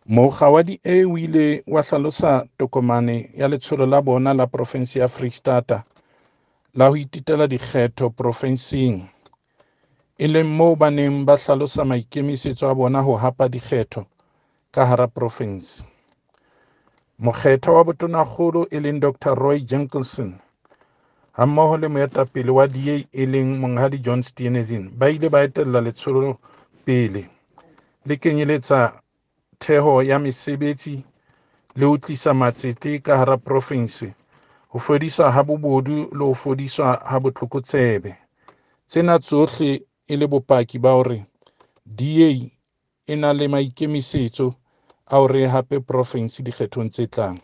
Mokga wa di-A o ile wa hlalosa tokomane ya letsholo la bona la profense ya Freistata la ho itetela dikgetho profenseng, e leng moo ba neng ba hlalosa maikemisetso a bona ho hapa dikgetho ka hara profense. Mokgethwa wa botonakgolo e leng Dr Roy Jenkinson hammoho le moetapele wa DA e leng Monghadi John Steenhuisen ba ile ba etella letsholo pele, le kenyeletsa theho ya mesebetsi le ho tlisa matsete ka hara profense, ho fodiswa ha bobodu le ho fodiswa ha botlokotsebe. Tsena tsohle e le bopaki ba hore DA e na le maikemisetso a hore hape profense dikgethong tse tlang.